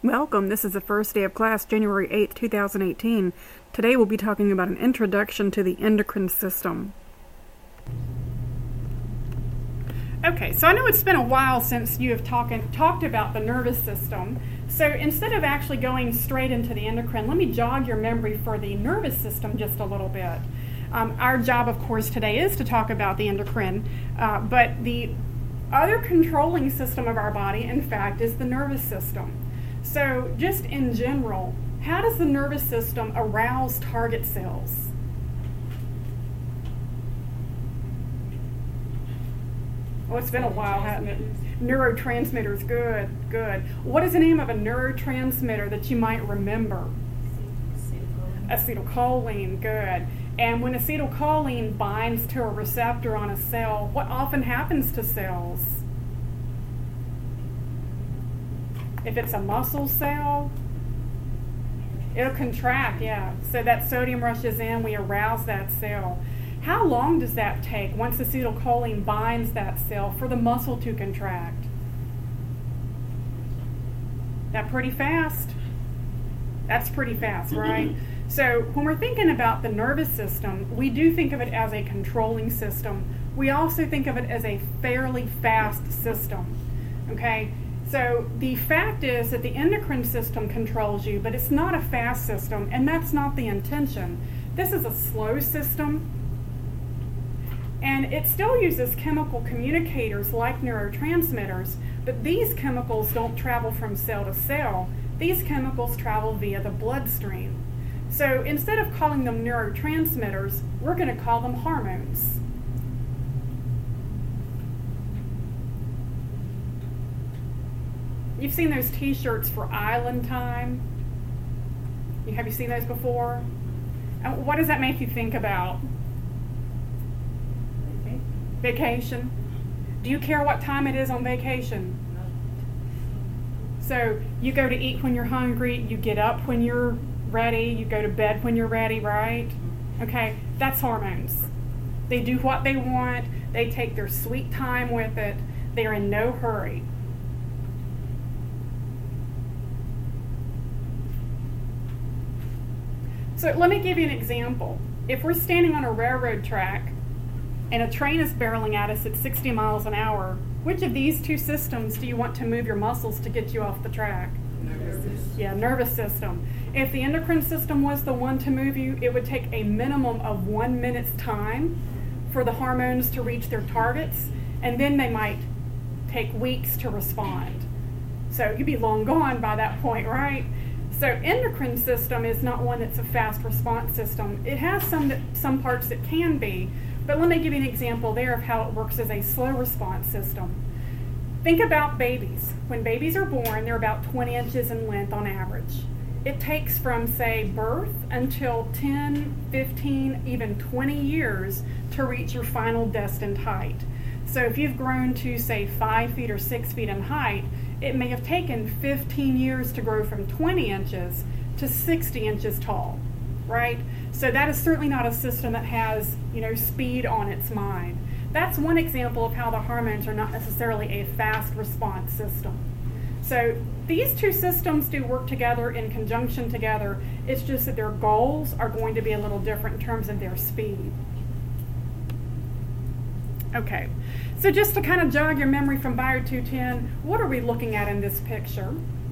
Welcome. This is the first day of class, January 8th, 2018. Today we'll be talking about an introduction to the endocrine system. Okay, so I know it's been a while since you have talked about the nervous system. So instead of actually going straight into the endocrine, let me jog your memory for the nervous system just a little bit. Our job, of course, today is to talk about the endocrine, but the other controlling system of our body, in fact, is the nervous system. So just in general, how does the nervous system arouse target cells? Oh, it's been a while, hasn't it? Neurotransmitters, good. What is the name of a neurotransmitter that you might remember? Acetylcholine, good. And when acetylcholine binds to a receptor on a cell, what often happens to cells? If it's a muscle cell, it'll contract, yeah. So that sodium rushes in, we arouse that cell. How long does that take once acetylcholine binds that cell for the muscle to contract? That pretty fast? That's pretty fast, right? So when we're thinking about the nervous system, we do think of it as a controlling system. We also think of it as a fairly fast system, okay? So the fact is that the endocrine system controls you, but it's not a fast system, and that's not the intention. This is a slow system, and it still uses chemical communicators like neurotransmitters, but these chemicals don't travel from cell to cell. These chemicals travel via the bloodstream. So instead of calling them neurotransmitters, we're going to call them hormones. You've seen those t-shirts for Island Time? Have you seen those before? And what does that make you think about? Vacation. Do you care what time it is on vacation? So you go to eat when you're hungry, you get up when you're ready, you go to bed when you're ready, right? Okay, that's hormones. They do what they want, they take their sweet time with it, they're in no hurry. So let me give you an example. If we're standing on a railroad track and a train is barreling at us at 60 miles an hour, which of these two systems do you want to move your muscles to get you off the track? Nervous system. If the endocrine system was the one to move you, it would take a minimum of 1 minute's time for the hormones to reach their targets, and then they might take weeks to respond. So you'd be long gone by that point, right? So endocrine system is not one that's a fast response system. It has some parts that can be, but let me give you an example there of how it works as a slow response system. Think about babies. When babies are born, they're about 20 inches in length on average. It takes from, say, birth until 10, 15, even 20 years to reach your final destined height. So if you've grown to, say, 5 feet or 6 feet in height, it may have taken 15 years to grow from 20 inches to 60 inches tall, right? So that is certainly not a system that has, speed on its mind. That's one example of how the hormones are not necessarily a fast response system. So these two systems do work together in conjunction together. It's just that their goals are going to be a little different in terms of their speed. Okay, so just to kind of jog your memory from Bio 210, what are we looking at in this picture?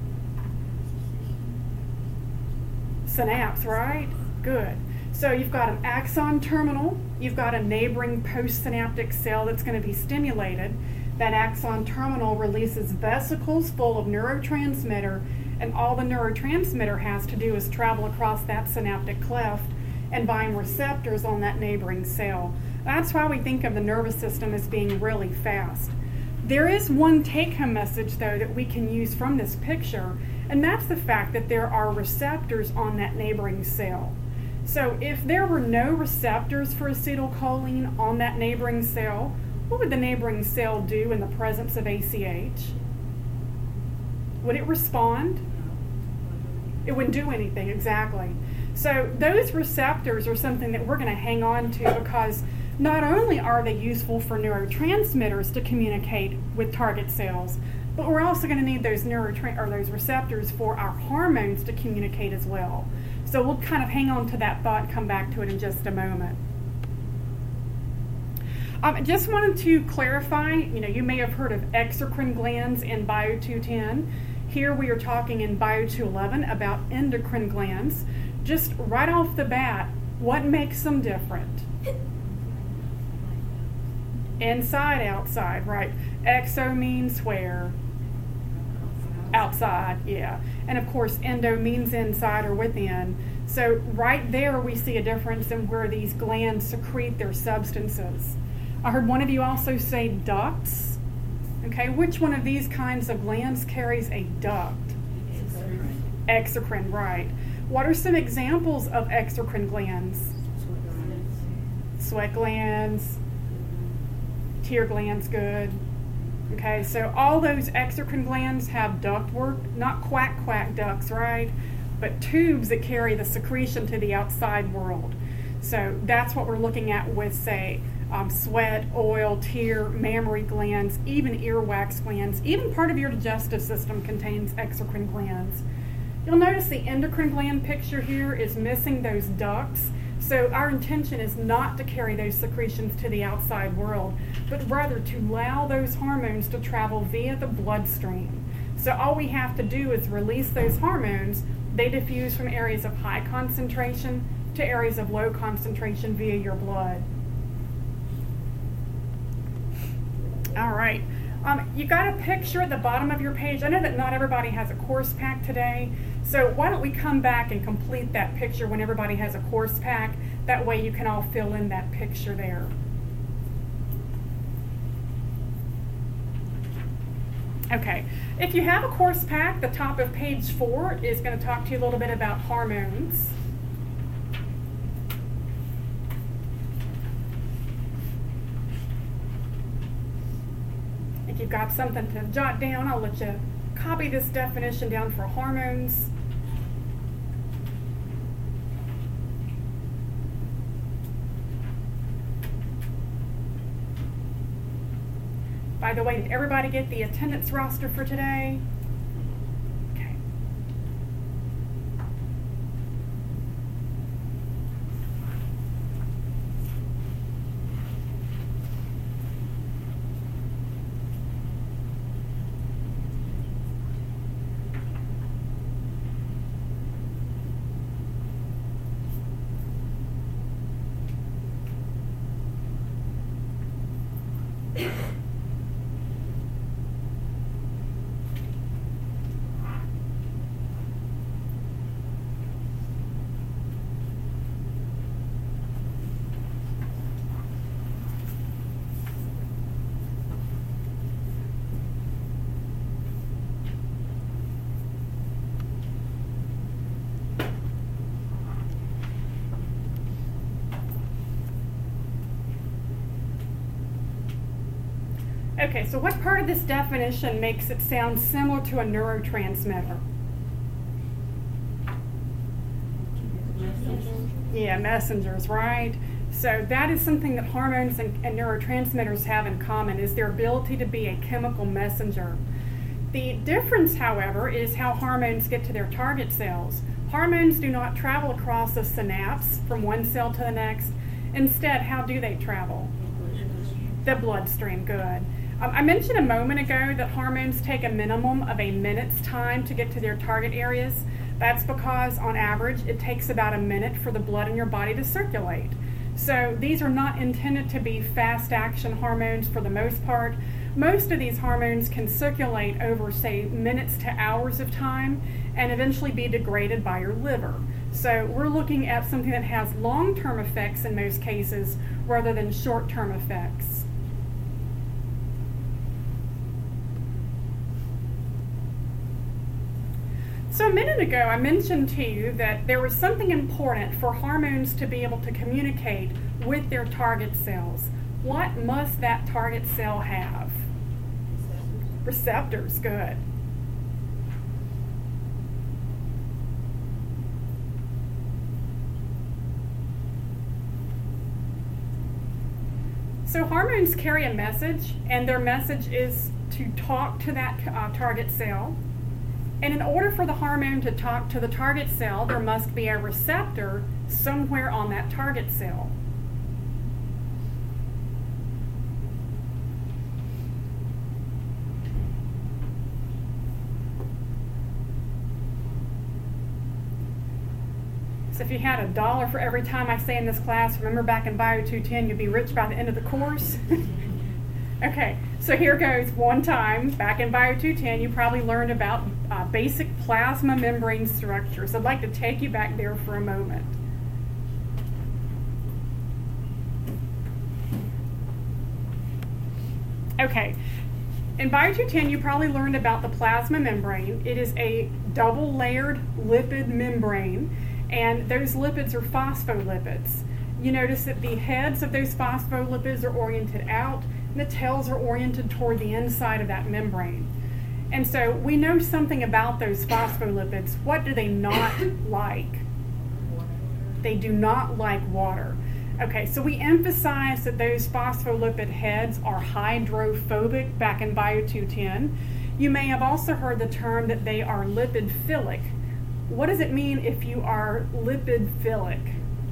Synapse, right? Good. So you've got an axon terminal, you've got a neighboring postsynaptic cell that's going to be stimulated. That axon terminal releases vesicles full of neurotransmitter, and all the neurotransmitter has to do is travel across that synaptic cleft and bind receptors on that neighboring cell. That's why we think of the nervous system as being really fast. There is one take-home message, though, that we can use from this picture, and that's the fact that there are receptors on that neighboring cell. So if there were no receptors for acetylcholine on that neighboring cell, what would the neighboring cell do in the presence of ACH? Would it respond? It wouldn't do anything, exactly. So those receptors are something that we're going to hang on to because not only are they useful for neurotransmitters to communicate with target cells, But we're also going to need those those receptors for our hormones to communicate as well. So we'll kind of hang on to that thought and come back to it in just a moment. I just wanted to clarify, you may have heard of exocrine glands in Bio 210. Here we are talking in Bio 211 about endocrine glands. Just right off the bat, what makes them different? Inside, outside, right? Exo means where? Outside, yeah. And of course, endo means inside or within. So right there we see a difference in where these glands secrete their substances. I heard one of you also say ducts. Okay, which one of these kinds of glands carries a duct? Exocrine, right. What are some examples of exocrine glands? Sweat glands, tear glands, good. Okay, so all those exocrine glands have ductwork, not quack ducts, right? But tubes that carry the secretion to the outside world. So that's what we're looking at with, say, sweat, oil, tear, mammary glands, even earwax glands. Even part of your digestive system contains exocrine glands. You'll notice the endocrine gland picture here is missing those ducts. So our intention is not to carry those secretions to the outside world, but rather to allow those hormones to travel via the bloodstream. So all we have to do is release those hormones. They diffuse from areas of high concentration to areas of low concentration via your blood. All right. You got a picture at the bottom of your page. I know that not everybody has a course pack today, so why don't we come back and complete that picture when everybody has a course pack? That way you can all fill in that picture there. Okay, if you have a course pack, the top of page 4 is going to talk to you a little bit about hormones. If you've got something to jot down, I'll let you copy this definition down for hormones. By the way, did everybody get the attendance roster for today? Okay. Okay, so what part of this definition makes it sound similar to a neurotransmitter? Yeah, messengers, right? So that is something that hormones and neurotransmitters have in common, is their ability to be a chemical messenger. The difference, however, is how hormones get to their target cells. Hormones do not travel across a synapse from one cell to the next. Instead, how do they travel? The bloodstream, good. I mentioned a moment ago that hormones take a minimum of a minute's time to get to their target areas. That's because, on average, it takes about a minute for the blood in your body to circulate. So these are not intended to be fast-action hormones for the most part. Most of these hormones can circulate over, say, minutes to hours of time and eventually be degraded by your liver. So we're looking at something that has long-term effects in most cases rather than short-term effects. So a minute ago, I mentioned to you that there was something important for hormones to be able to communicate with their target cells. What must that target cell have? Receptors, good. So hormones carry a message, and their message is to talk to that target cell. And in order for the hormone to talk to the target cell, there must be a receptor somewhere on that target cell. So if you had $1 for every time I say in this class, remember back in Bio 210, you'd be rich by the end of the course. Okay, so here goes one time. Back in Bio 210, you probably learned about basic plasma membrane structures. I'd like to take you back there for a moment. Okay, in Bio 210, you probably learned about the plasma membrane. It is a double-layered lipid membrane, and those lipids are phospholipids. You notice that the heads of those phospholipids are oriented out, and the tails are oriented toward the inside of that membrane. And so we know something about those phospholipids. What do they not like? They do not like water. Okay, so we emphasize that those phospholipid heads are hydrophobic back in Bio 210. You may have also heard the term that they are lipid-philic. What does it mean if you are lipid-philic?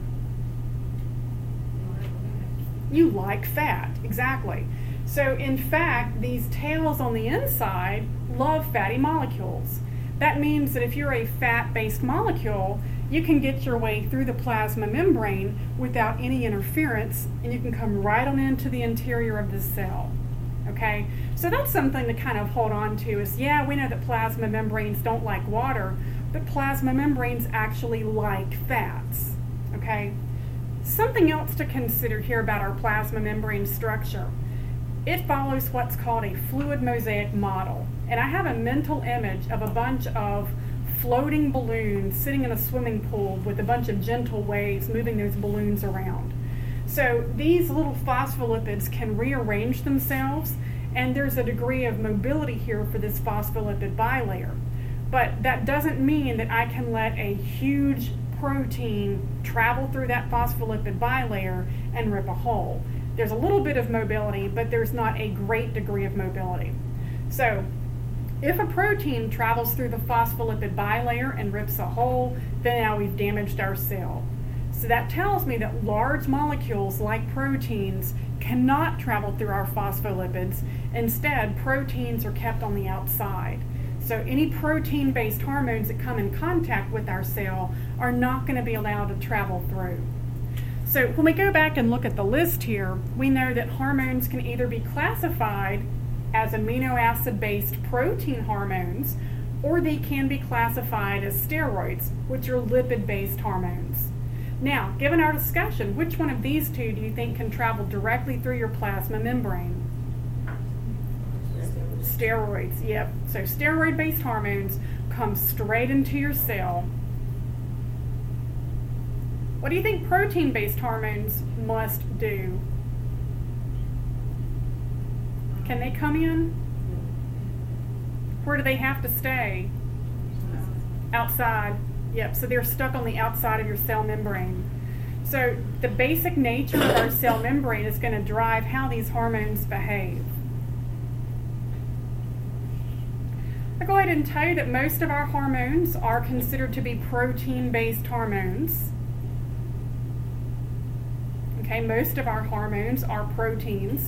You like fat, exactly. So in fact, these tails on the inside love fatty molecules. That means that if you're a fat-based molecule, you can get your way through the plasma membrane without any interference, and you can come right on into the interior of the cell. Okay, so that's something to kind of hold on to is, yeah, we know that plasma membranes don't like water, but plasma membranes actually like fats. Okay, something else to consider here about our plasma membrane structure. It follows what's called a fluid mosaic model. And I have a mental image of a bunch of floating balloons sitting in a swimming pool with a bunch of gentle waves moving those balloons around. So these little phospholipids can rearrange themselves, and there's a degree of mobility here for this phospholipid bilayer. But that doesn't mean that I can let a huge protein travel through that phospholipid bilayer and rip a hole. There's a little bit of mobility, but there's not a great degree of mobility. So if a protein travels through the phospholipid bilayer and rips a hole, then now we've damaged our cell. So that tells me that large molecules like proteins cannot travel through our phospholipids. Instead, proteins are kept on the outside. So any protein-based hormones that come in contact with our cell are not going to be allowed to travel through. So when we go back and look at the list here, we know that hormones can either be classified as amino acid-based protein hormones, or they can be classified as steroids, which are lipid-based hormones. Now, given our discussion, which one of these two do you think can travel directly through your plasma membrane? Steroids, yep. So steroid-based hormones come straight into your cell. What do you think protein-based hormones must do? Can they come in? Where do they have to stay? Outside. Yep, so they're stuck on the outside of your cell membrane. So the basic nature of our cell membrane is going to drive how these hormones behave. I'll go ahead and tell you that most of our hormones are considered to be protein-based hormones. Okay, most of our hormones are proteins.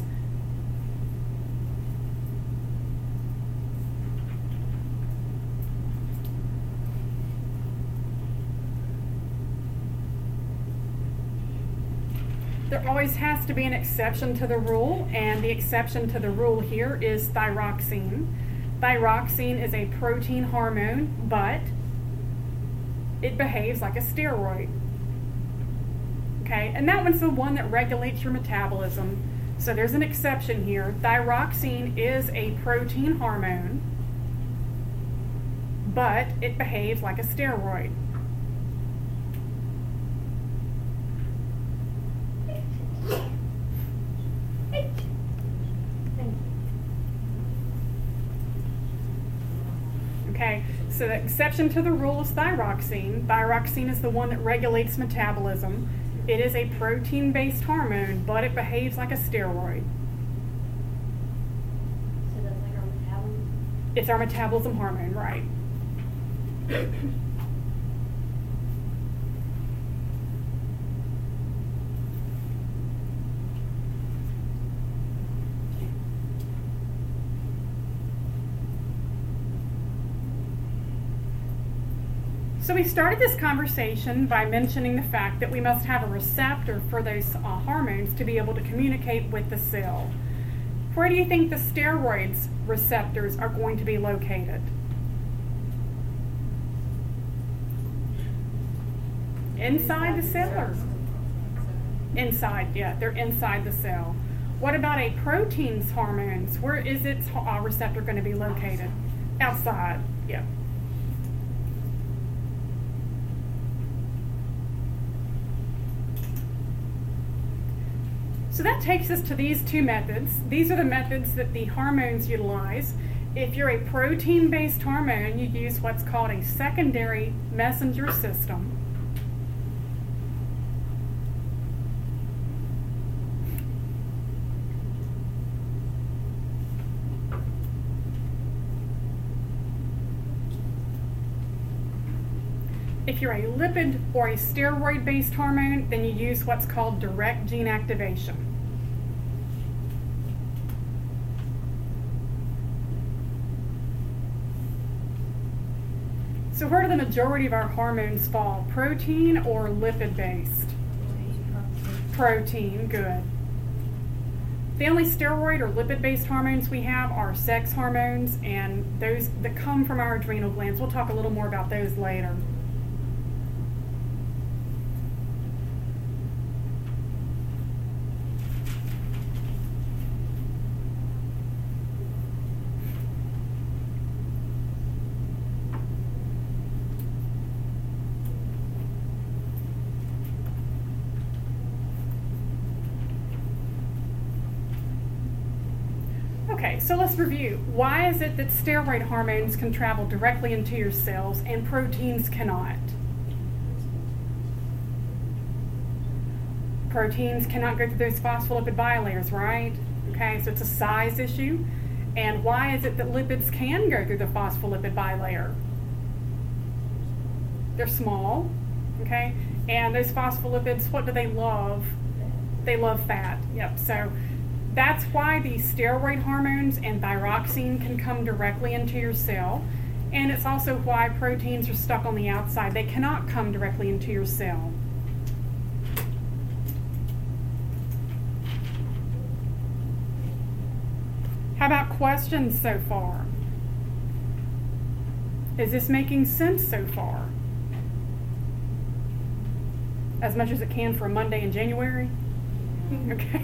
There always has to be an exception to the rule, and the exception to the rule here is thyroxine. Thyroxine is a protein hormone, but it behaves like a steroid. Okay, and that one's the one that regulates your metabolism. So there's an exception here. Thyroxine is a protein hormone, but it behaves like a steroid. Okay, so the exception to the rule is thyroxine. Thyroxine is the one that regulates metabolism. It is a protein-based hormone, but it behaves like a steroid. So that's like our It's our metabolism hormone, right? So we started this conversation by mentioning the fact that we must have a receptor for those hormones to be able to communicate with the cell. Where do you think the steroids receptors are going to be located? Inside the cell or inside? Yeah, they're inside the cell. What about a protein's hormones? Where is its receptor going to be located? Outside, yeah. So that takes us to these two methods. These are the methods that the hormones utilize. If you're a protein-based hormone, you use what's called a secondary messenger system. If you're a lipid or a steroid-based hormone, then you use what's called direct gene activation. So where do the majority of our hormones fall? Protein or lipid-based? Protein, good. The only steroid or lipid-based hormones we have are sex hormones and those that come from our adrenal glands. We'll talk a little more about those later. Okay, so let's review. Why is it that steroid hormones can travel directly into your cells and proteins cannot? Proteins cannot go through those phospholipid bilayers, right? Okay, so it's a size issue. And why is it that lipids can go through the phospholipid bilayer? They're small, okay? And those phospholipids, what do they love? They love fat, yep. So that's why the steroid hormones and thyroxine can come directly into your cell. And it's also why proteins are stuck on the outside. They cannot come directly into your cell. How about questions so far? Is this making sense so far? As much as it can for a Monday in January? Okay.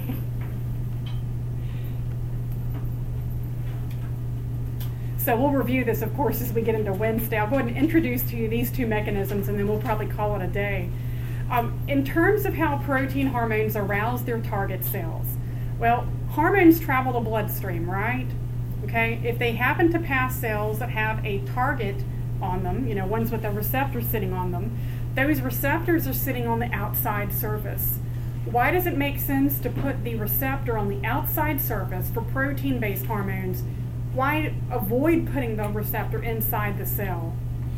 So we'll review this, of course, as we get into Wednesday. I'll go ahead and introduce to you these two mechanisms, and then we'll probably call it a day. In terms of how protein hormones arouse their target cells, well, hormones travel the bloodstream, right? Okay, if they happen to pass cells that have a target on them, you know, ones with a receptor sitting on them, those receptors are sitting on the outside surface. Why does it make sense to put the receptor on the outside surface for protein-based hormones? Why avoid putting the receptor inside the cell?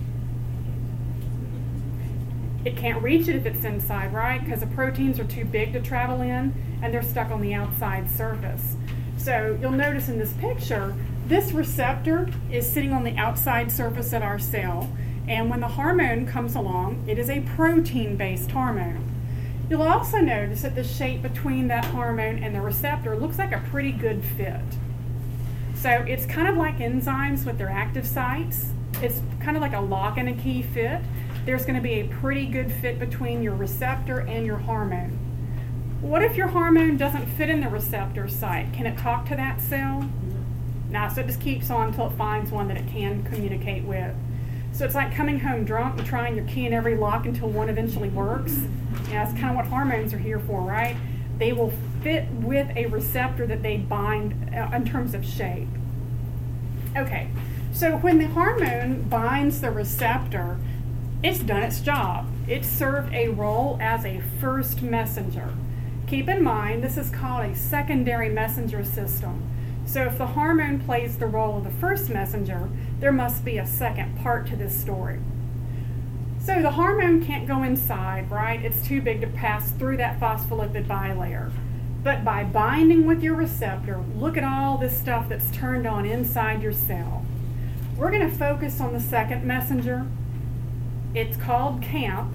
It can't reach it if it's inside, right? Because the proteins are too big to travel in and they're stuck on the outside surface. So you'll notice in this picture, this receptor is sitting on the outside surface of our cell, and when the hormone comes along, it is a protein-based hormone. You'll also notice that the shape between that hormone and the receptor looks like a pretty good fit. So it's kind of like enzymes with their active sites. It's kind of like a lock and a key fit. There's going to be a pretty good fit between your receptor and your hormone. What if your hormone doesn't fit in the receptor site? Can it talk to that cell? No, so it just keeps on until it finds one that it can communicate with. So it's like coming home drunk and trying your key in every lock until one eventually works. Yeah, that's kind of what hormones are here for, right? They will fit with a receptor that they bind in terms of shape. Okay, so when the hormone binds the receptor, it's done its job. It served a role as a first messenger. Keep in mind, this is called a secondary messenger system. So if the hormone plays the role of the first messenger, there must be a second part to this story. So the hormone can't go inside, right? It's too big to pass through that phospholipid bilayer. But by binding with your receptor, look at all this stuff that's turned on inside your cell. We're going to focus on the second messenger. It's called CAMP,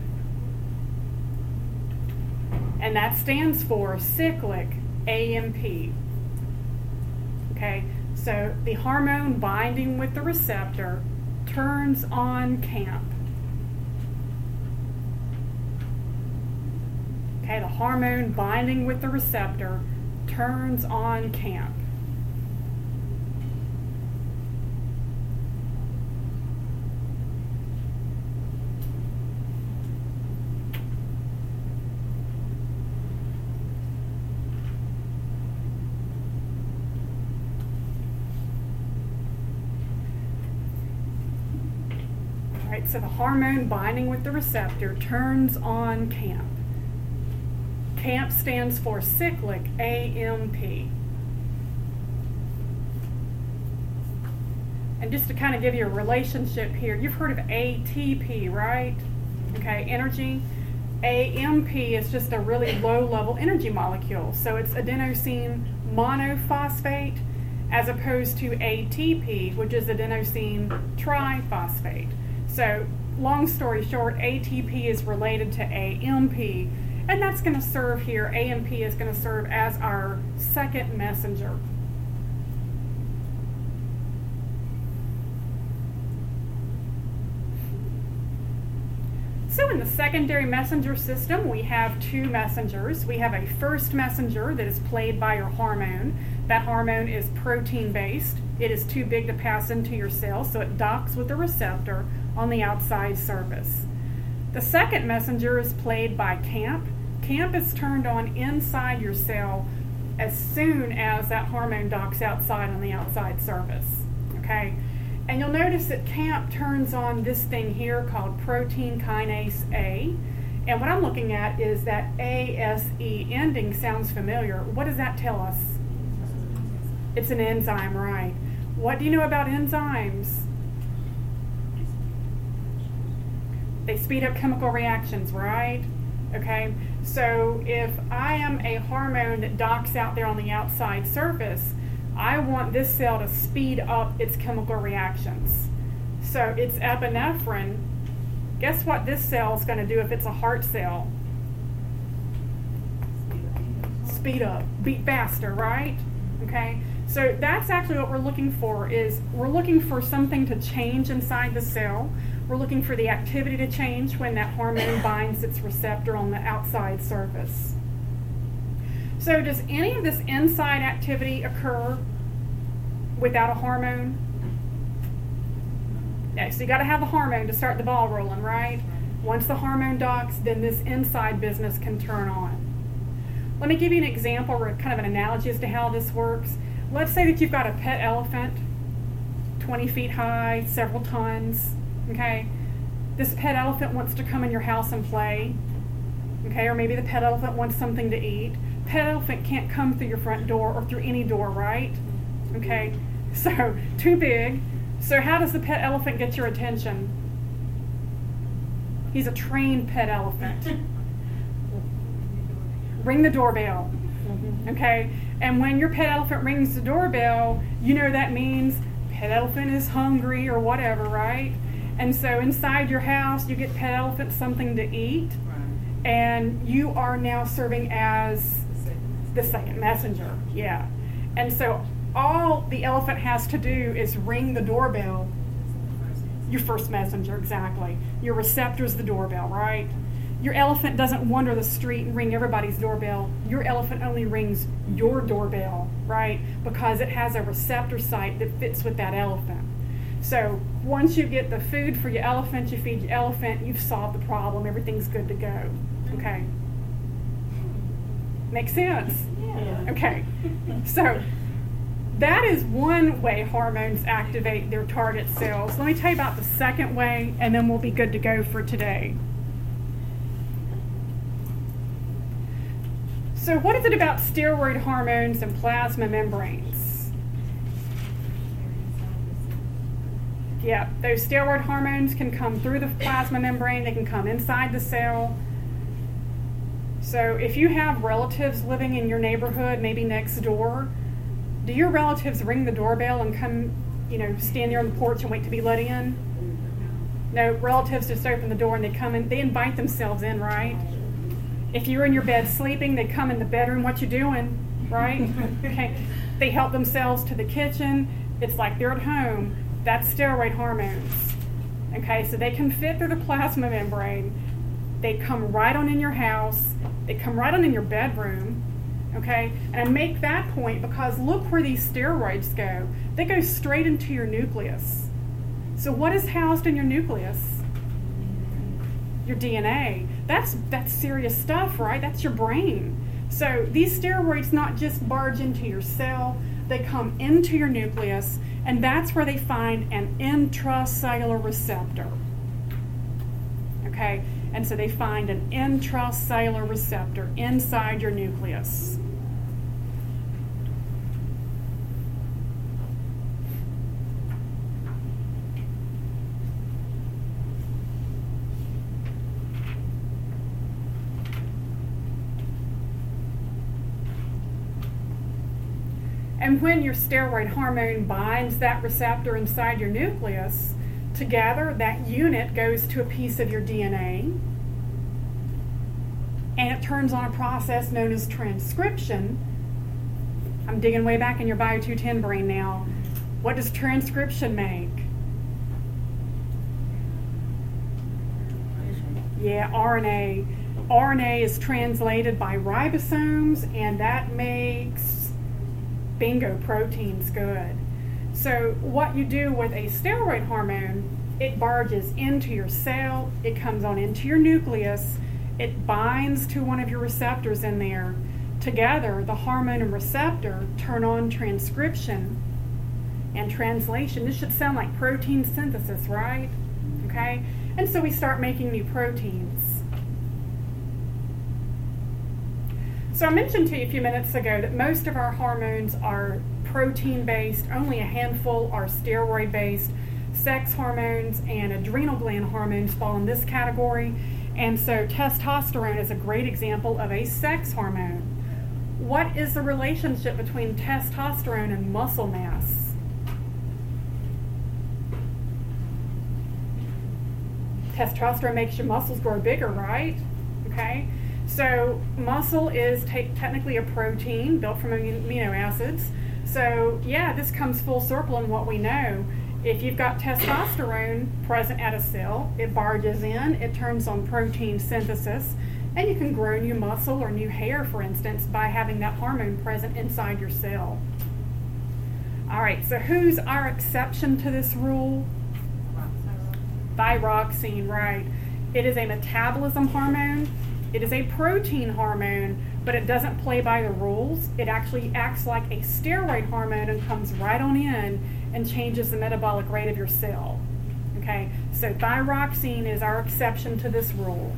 and that stands for cyclic AMP. Okay, so the hormone binding with the receptor turns on CAMP. Okay, the hormone binding with the receptor turns on CAMP. All right, so the hormone binding with the receptor turns on CAMP. CAMP stands for cyclic AMP. And just to kind of give you a relationship here, you've heard of ATP, right? Okay, energy. AMP is just a really low-level energy molecule. So it's adenosine monophosphate as opposed to ATP, which is adenosine triphosphate. So long story short, ATP is related to AMP. And that's going to serve here, AMP is going to serve as our second messenger. So in the secondary messenger system, we have two messengers. We have a first messenger that is played by your hormone. That hormone is protein-based. It is too big to pass into your cell, so it docks with the receptor on the outside surface. The second messenger is played by CAMP. CAMP is turned on inside your cell as soon as that hormone docks outside on the outside surface. Okay? And you'll notice that CAMP turns on this thing here called protein kinase A. And what I'm looking at is that ASE ending sounds familiar. What does that tell us? It's an enzyme, right? What do you know about enzymes? They speed up chemical reactions, right? Okay, so if I am a hormone that docks out there on the outside surface, I want this cell to speed up its chemical reactions. So it's epinephrine. Guess what this cell is going to do if it's a heart cell? Speed up, beat faster, right? Okay, so that's actually what we're looking for, is we're looking for something to change inside the cell. We're looking for the activity to change when that hormone binds its receptor on the outside surface. So does any of this inside activity occur without a hormone? Yeah, so you got to have the hormone to start the ball rolling, right? Once the hormone docks, then this inside business can turn on. Let me give you an example, or kind of an analogy as to how this works. Let's say that you've got a pet elephant, 20 feet high, several tons. Okay, this pet elephant wants to come in your house and play. Okay, or maybe the pet elephant wants something to eat. Pet elephant can't come through your front door or through any door, right? Okay, so too big. So how does the pet elephant get your attention? He's a trained pet elephant. Ring the doorbell. Okay, and when your pet elephant rings the doorbell, you know that means pet elephant is hungry or whatever, right? And so inside your house, you get pet elephant something to eat, and you are now serving as the second messenger. Yeah. And so all the elephant has to do is ring the doorbell. Your first messenger, exactly. Your receptor is the doorbell, right? Your elephant doesn't wander the street and ring everybody's doorbell. Your elephant only rings your doorbell, right? Because it has a receptor site that fits with that elephant. So once you get the food for your elephant, you feed your elephant, you've solved the problem, everything's good to go. Okay. Makes sense? Yeah. Okay. So that is one way hormones activate their target cells. Let me tell you about the second way, and then we'll be good to go for today. So what is it about steroid hormones and plasma membranes? Yeah, those steroid hormones can come through the plasma membrane. They can come inside the cell. So if you have relatives living in your neighborhood, maybe next door, do your relatives ring the doorbell and come, stand there on the porch and wait to be let in? No, relatives just open the door and they come in. They invite themselves in, right? If you're in your bed sleeping, they come in the bedroom. What you doing, right? Okay. They help themselves to the kitchen. It's like they're at home. That's steroid hormones. Okay, so they can fit through the plasma membrane. They come right on in your house. They come right on in your bedroom. Okay, and I make that point because look where these steroids go. They go straight into your nucleus. So what is housed in your nucleus? Your DNA. That's serious stuff, right? That's your brain. So these steroids not just barge into your cell, they come into your nucleus, and that's where they find an intracellular receptor. Okay, and so they find an intracellular receptor inside your nucleus. And when your steroid hormone binds that receptor inside your nucleus, together that unit goes to a piece of your DNA, and it turns on a process known as transcription. I'm digging way back in your Bio 210 brain now. What does transcription make? Yeah, RNA. RNA is translated by ribosomes, and that makes bingo, proteins. Good. So what you do with a steroid hormone, it barges into your cell, it comes on into your nucleus, it binds to one of your receptors in there. Together, the hormone and receptor turn on transcription and translation. This should sound like protein synthesis, right? Okay? And so we start making new proteins. So I mentioned to you a few minutes ago that most of our hormones are protein-based, only a handful are steroid-based. Sex hormones and adrenal gland hormones fall in this category, and so testosterone is a great example of a sex hormone. What is the relationship between testosterone and muscle mass? Testosterone makes your muscles grow bigger, right? Okay. So muscle is technically a protein built from amino acids. So yeah, this comes full circle in what we know. If you've got testosterone present at a cell, it barges in, it turns on protein synthesis, and you can grow new muscle or new hair, for instance, by having that hormone present inside your cell. All right, so who's our exception to this rule? Thyroxine, right. It is a metabolism hormone. It is a protein hormone, but it doesn't play by the rules. It actually acts like a steroid hormone and comes right on in and changes the metabolic rate of your cell. Okay, so thyroxine is our exception to this rule.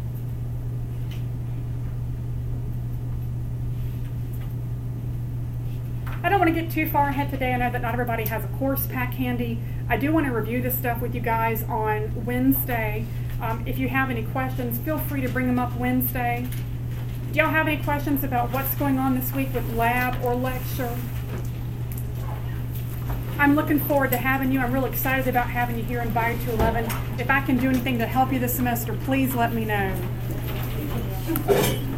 I don't want to get too far ahead today. I know that not everybody has a course pack handy. I do want to review this stuff with you guys on Wednesday. If you have any questions, feel free to bring them up Wednesday. Do y'all have any questions about what's going on this week with lab or lecture? I'm looking forward to having you. I'm really excited about having you here in Bio 211. If I can do anything to help you this semester, please let me know.